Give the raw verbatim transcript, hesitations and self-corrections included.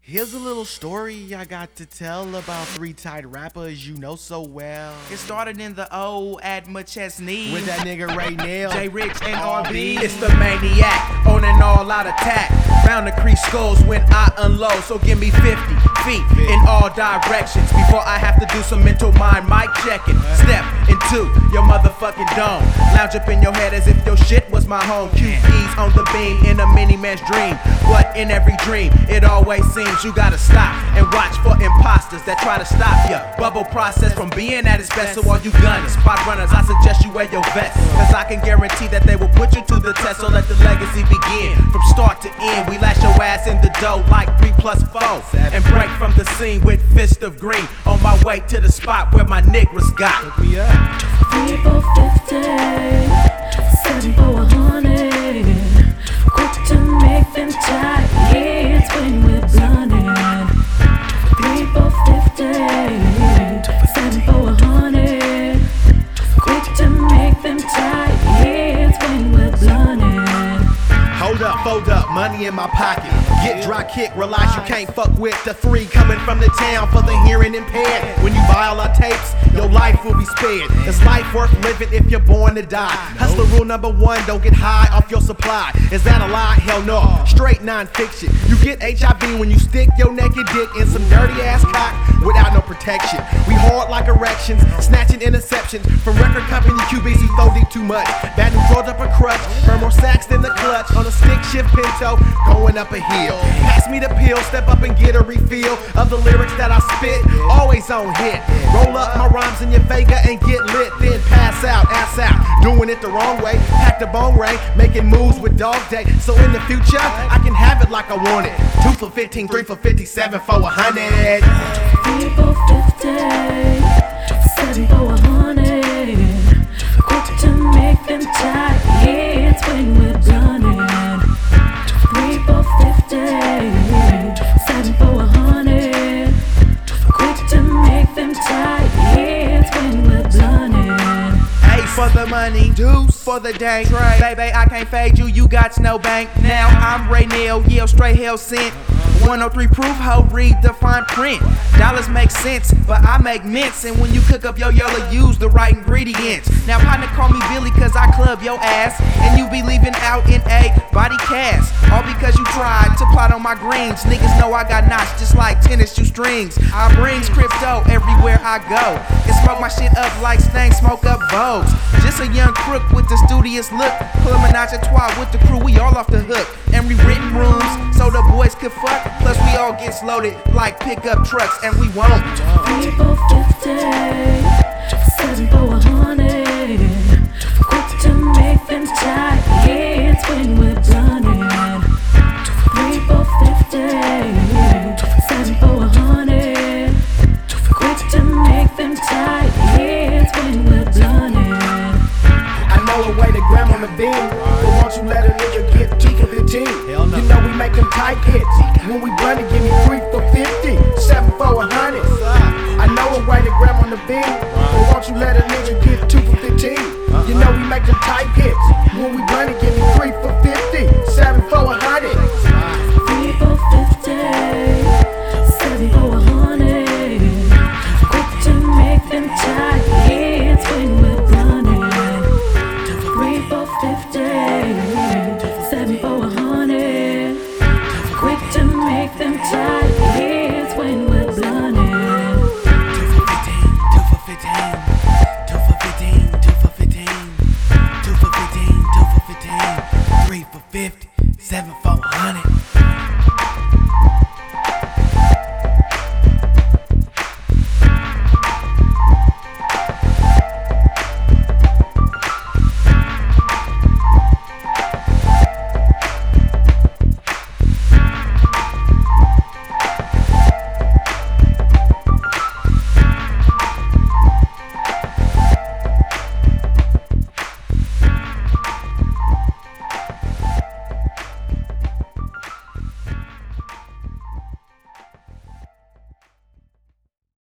Here's a little story I got to tell about three tight rappers you know so well. It started in the O at McChesney With that nigga Ray Nail, J Rich and R B. It's the maniac on an all-out attack. Bound to crease skulls when I unload. So give me fifty feet in all directions before I have to do some mental mind mic checking. Step into your motherfucking dome. Lounge up in your head as if your shit was my home. Q Ps on the beam in a mini man's dream. But in every dream, it always seems you gotta stop and watch for imposters that try to stop ya. Bubble process from being at its best. So all you gunners, spot runners, I suggest you wear your vest, cause I can guarantee that they will put you to the test. So let the legacy begin from start to end. We lash your ass in the dough like three plus four and break from the scene with fist of green. On my way to the spot where my niggas got me up. Three for fifty, seven for a hundred. Quick to make them tight hits when we're blunted. Three for fifty, seven for a hundred. Quick to make them tight hits when we're blunted. Hold up, fold up, money in my pocket. Get dry kick, realize you can't fuck with the three coming from the town for the hearing impaired. When you buy all our tapes, your life will be spared. Is life worth living if you're born to die? Hustler rule number one, don't get high off your supply. Is that a lie? Hell no. Straight non-fiction. You get H I V when you stick your naked dick in some dirty ass cock without no protection. We hard like erections, snatching interceptions from record company Q Bs who throw deep too much. Bad news rolled up a crutch, burn more sacks than the clutch on a stick shift Pinto going up a hill. Pass me the pill, step up and get a refill of the lyrics that I spit, always on hit. Roll up my rhymes in your Vega and get lit, then pass out, ass out, doing it the wrong way. Pack the bone ray, making moves with Dog Day. So in the future, I can have it like I want it. Two for fifteen, three for fifty, seven for a hundred. Three for fifty, seven for a hundred. Quick to make them tight hits when we're blunted. Three for fifty, seven for a hundred. Quick to make them tight hits when we're blunted. Ace for the money, deuce for the dank. Baby, I can't fade you, you got no bank. Now I'm Ray Nail, yeah, straight hell sent. one oh three proof, ho, read the fine print. Dollars make sense, but I make mints. And when you cook up your yellow, use the right ingredients. Now partner call me Billy cause I club your ass, and you be leaving out in a body cast. All because you tried to plot on my greens. Niggas know I got knots just like tennis shoe strings. I brings crypto everywhere I go, and smoke my shit up like Stang smoke up Vogues. Just a young crook with the studious look. Pull a menage a trois with the crew, we all off the hook. And we renting rooms so the boys could fuck. Plus we all get loaded like pickup trucks, and we won't. Three for fifty, seven for a hundred. Quick to make them tight hits when we're blunted. Three for fifty, seven for a hundred. Quick to make them tight hits when we're blunted. I know a way to grab on the beam, but won't you let a nigga get two for fifteen? Hell no. You know we make them tight hits. When we run it, give me three for fifty, seven for a hundred. I know a way to grab on the beam, but won't you let a nigga get two for fifteen? You know we make them tight hits. When we run it, give me three for fifty, seven for a hundred. Three for fifty, seven for a hundred. Quick to make them tight hits when we're blunted. Three for fifty, seven for a hundred. Quick to make them tight hits when we're blunted. Two for fifteen, two for fifteen, two for fifteen, two for fifteen, two for fifteen, two for fifteen, three for fifty, seven for a hundred.